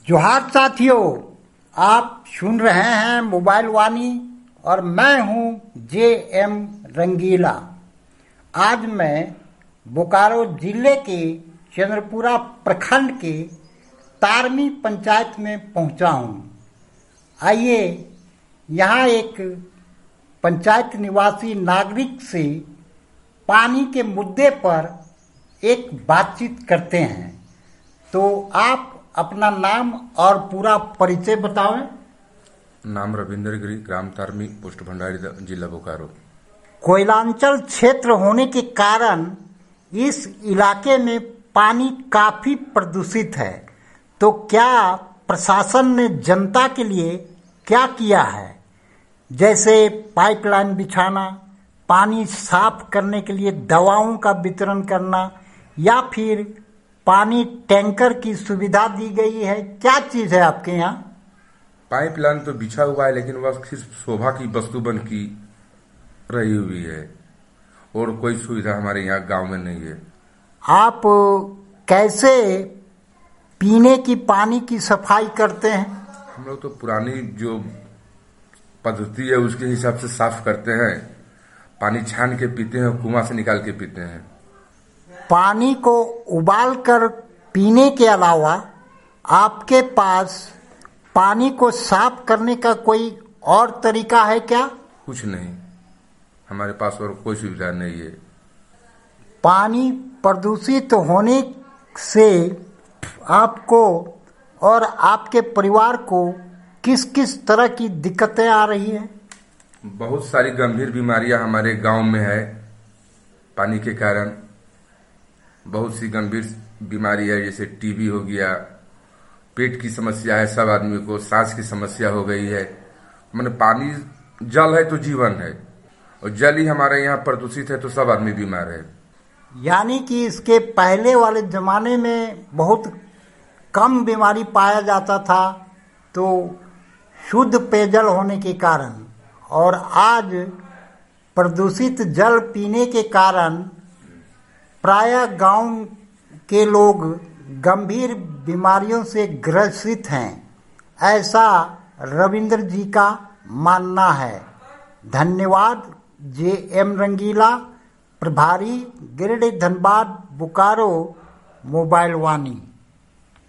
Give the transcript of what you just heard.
जोहार साथियों, आप सुन रहे हैं मोबाइल वाणी और मैं हूं जे.एम. रंगीला। आज मैं बोकारो जिले के चंद्रपुरा प्रखंड के तारमी पंचायत में पहुंचा हूं। आइए यहां एक पंचायत निवासी नागरिक से पानी के मुद्दे पर एक बातचीत करते हैं। तो आप अपना नाम और पूरा परिचय बतावें। नाम रविंद्र गिरी, ग्राम तारमी, पोस्ट भंडारी, जिला बोकारो। कोयलांचल क्षेत्र होने के कारण इस इलाके में पानी काफी प्रदूषित है। तो क्या प्रशासन ने जनता के लिए क्या किया है, जैसे पाइपलाइन बिछाना, पानी साफ करने के लिए दवाओं का वितरण करना, या फिर पानी टैंकर की सुविधा दी गई है? क्या चीज है आपके यहाँ? पाइपलाइन तो बिछा हुआ है, लेकिन वह सिर्फ शोभा की वस्तु बन की रही हुई है और कोई सुविधा हमारे यहाँ गांव में नहीं है। आप कैसे पीने की पानी की सफाई करते हैं? हम लोग तो पुरानी जो पद्धति है उसके हिसाब से साफ करते हैं। पानी छान के पीते हैं, कुआं से निकाल के पीते हैं। पानी को उबालकर पीने के अलावा आपके पास पानी को साफ करने का कोई और तरीका है क्या? कुछ नहीं, हमारे पास और कोई सुविधा नहीं है। पानी प्रदूषित होने से आपको और आपके परिवार को किस किस तरह की दिक्कतें आ रही है? बहुत सारी गंभीर बीमारियां हमारे गांव में है। पानी के कारण बहुत सी गंभीर बीमारी है, जैसे टीबी हो गया, पेट की समस्या है, सब आदमी को सांस की समस्या हो गई है। माने पानी, जल है तो जीवन है, और जल ही हमारे यहाँ प्रदूषित है तो सब आदमी बीमार है। यानी कि इसके पहले वाले जमाने में बहुत कम बीमारी पाया जाता था, तो शुद्ध पेयजल होने के कारण, और आज प्रदूषित जल पीने के कारण प्रायः गांव के लोग गंभीर बीमारियों से ग्रसित हैं, ऐसा रविंद्र जी का मानना है। धन्यवाद। जे.एम. रंगीला, प्रभारी गिरिडीह, धनबाद, बोकारो, मोबाइल वाणी।